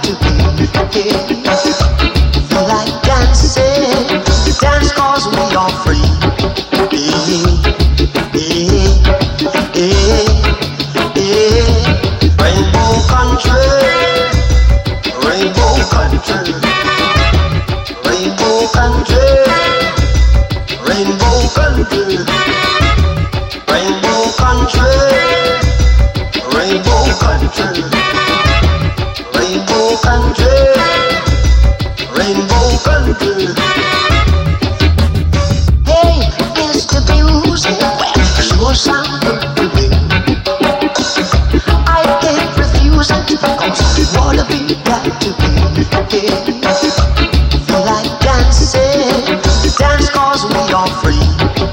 to be. Feel like dancing, dance 'cause we are free. Rainbow country, rainbow country, rainbow country, rainbow country, rainbow country, rainbow country, rainbow country, rainbow country. Hey, Mr. Music, well, sure sound good to me. I can't refuse it, 'cause I wanna be got to be. Feel like dancing, dance 'cause we are free.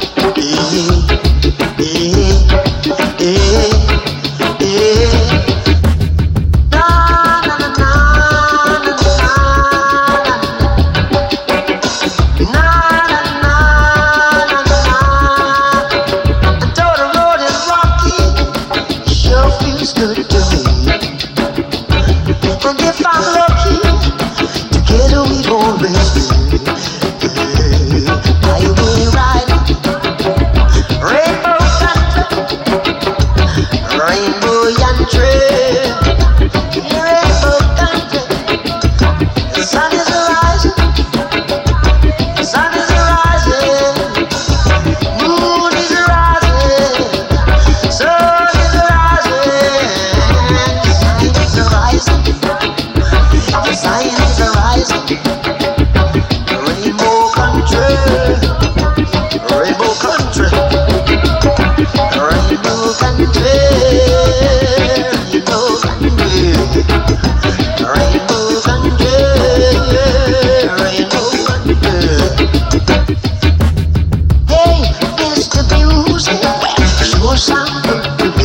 Feels good to me. And if I'm lucky, together we'd always be. I will ride rainbow country, rainbow country, rainbow country. The sun is rising, the sun is rising, moon is rising, sun is rising. The sign is arising. Rainbow country, rainbow country, rainbow country, rainbow country, rainbow country, rainbow country. Hey, Mr. Music, well, sure sound good to me.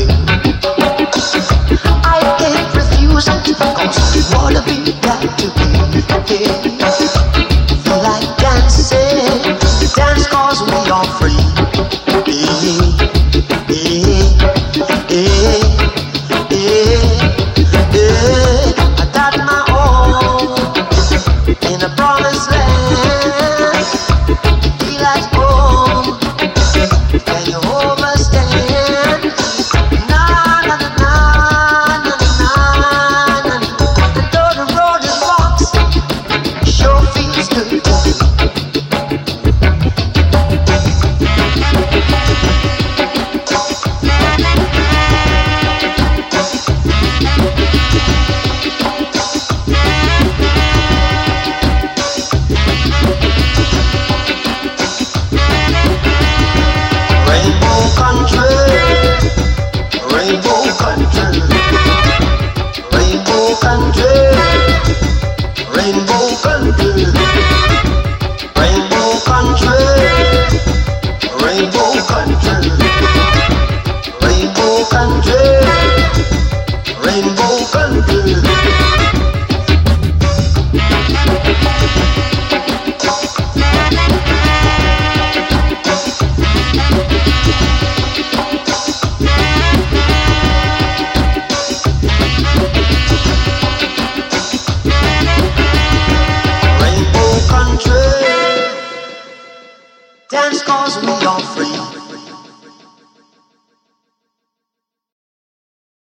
I can't refuse it, 'cause I wanna be got to be. Feel like dancing, dance 'cause we are free. I got my own in a promised land. Feel at home, can you overstand? Na na na na na na na. And though the road is rocks, sure feels good to me. Rainbow country, rainbow country, rainbow country, rainbow country, rainbow country, rainbow country, rainbow country, rainbow country. Rainbow country, dance 'cause we are free.